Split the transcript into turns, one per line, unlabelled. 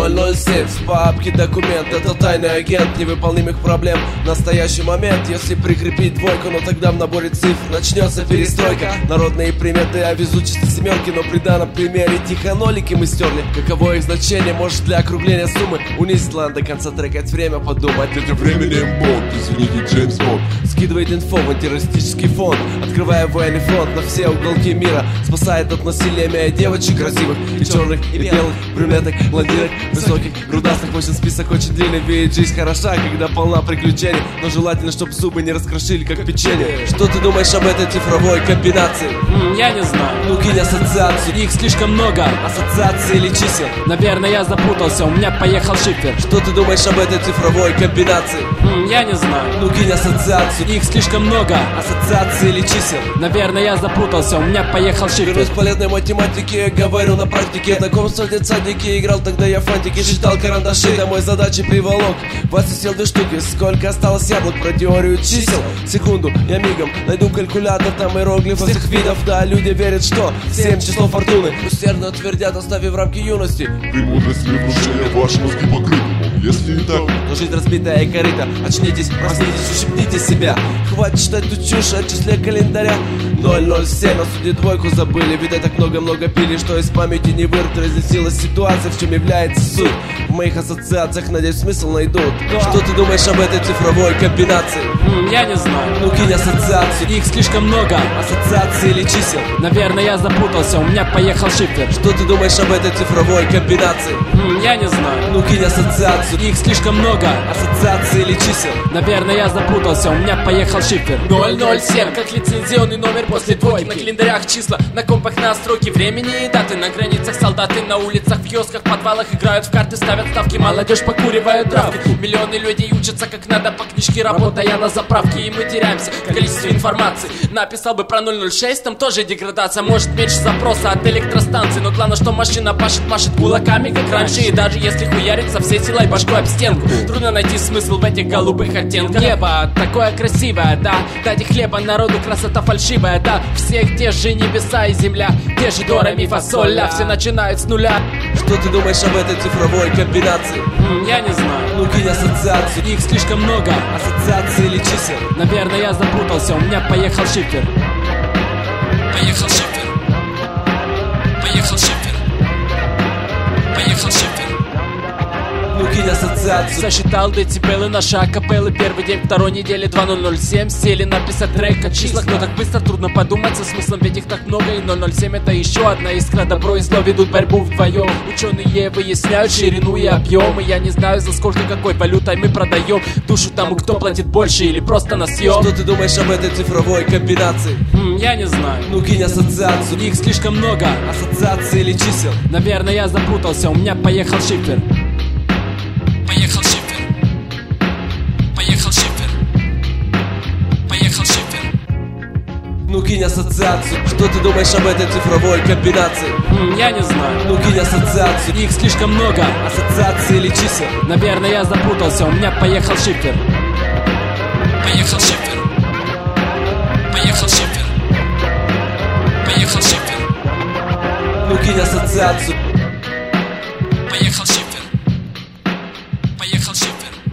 007 в папке документ. Это тайный агент невыполнимых проблем. Настоящий момент, если прикрепить двойку, но тогда в наборе цифр начнется перестройка. Народные приметы о везучести семерки, но при данном примере тихонолики мы стерли. Каково их значение, может для округления суммы унизить лан до конца трека, это время подумать.
Это временем Бонд, извините, Джеймс Бонд.
Скидывает инфо в антитеррористический фонд, открывая военный фронт на все уголки мира. Спасает от насилия девочек красивых и черных, и белых, брюнеток, блондинок, высоких, грудастых. В общем, список очень длинный, ведь жизнь хороша, когда полна приключений. Но желательно, чтобы зубы не раскрошили, как печенье. Что ты думаешь об этой цифровой комбинации?
Я не знаю.
Ну кинь ассоциацию.
Их слишком много.
Ассоциации или чисел?
Наверное, я запутался, у меня поехал шифер.
Что ты думаешь об этой цифровой комбинации?
Я не знаю.
Ну кинь ассоциацию.
Их слишком много.
Ассоциации или чисел?
Наверное, я запутался, у меня поехал шифер.
Вернусь к полезной математике, говорю на практике. Знакомство в детсадике, играл тогда я фантики, считал карандаши, домой задачи приволок. Вас сел 2 штуки, сколько осталось яблок, про теорию чисел. Секунду, я мигом найду калькулятор, там иероглифы всех видов. Да, люди верят, что 7 число фортуны. Усердно твердят, оставив рамки юности.
Премудрости и внушения ваши мозги покрыты. Если не так,
но жизнь разбитая и корыта. Очнитесь, проснитесь, ущипните себя. Хватит читать ту чушь от числа календаря. 007, а судьи двойку забыли. Видать, так много-много пили, что из памяти не вырвать. Разнесилась ситуация, в чем является суть. В моих ассоциациях, надеюсь, смысл найдут. Что ты думаешь об этой цифровой комбинации?
Я не знаю.
Ну кинь ассоциацию.
Их слишком много.
Ассоциации или чисел?
Наверное, я запутался, у меня поехал шифер.
Что ты думаешь об этой цифровой комбинации?
Я не знаю.
Ну кинь ассоциацию.
Их слишком много.
Ассоциации или чисел?
Наверное, я запутался, у меня поехал шифер.
007, как лицензионный номер после двойки. На календарях числа, на компах настройки времени и даты. На границах солдаты, на улицах, в киосках, подвалах играют в карты, ставят ставки. Молодежь покуривает травки. Миллионы людей учатся как надо по книжке, работая на заправке. И мы теряемся в количестве информации. Написал бы про 006, там тоже деградация. Может меньше запроса от электростанции, но главное, что машина машет кулаками, как раньше. И даже если хуярится все силой башкой об стенку, трудно найти смысл в этих голубых оттенках.
Небо такое красивое, да. Дайте хлеба народу, красота фальшивая, да. Всех те же небеса и земля, те же до, ре, ми, фа, соль, ля. Все начинают с нуля.
Что ты думаешь об этой цифровой комбинации?
Я не знаю.
Ну кинь ассоциацию.
Их слишком много.
Ассоциации или чисел?
Наверное, я запутался, у меня поехал шифер.
Поехал шифер. Поехал шифер. Поехал шифер.
Ну кинь ассоциацию.
Засчитал децибелы наши акапеллы. Первый день второй недели 2007. Сели написать трек о числах, но так быстро трудно подумать со смыслом, ведь их так много. И 007 это еще одна искра. Добро и зло ведут борьбу вдвоем. Ученые выясняют ширину и объем. И я не знаю, за сколько какой валютой мы продаем душу тому, кто платит больше или просто на съем.
Что ты думаешь об этой цифровой комбинации?
Я не знаю.
Ну кинь ассоциацию.
Их слишком много.
Ассоциации или чисел?
Наверное, я запутался, у меня поехал шифер.
Поехал шифер. Поехал шифер. Поехал шифер.
Ну кинь ассоциацию. Что ты думаешь об этой цифровой комбинации?
Я не знаю.
Ну кинь ассоциацию.
Их слишком много.
Ассоциации или чисел?
Наверное, я запутался, у меня поехал шифер.
Поехал шифер. Поехал шифер. Поехал шифер.
Ну кинь ассоциацию.
Поехал шифер. Поехал шифер.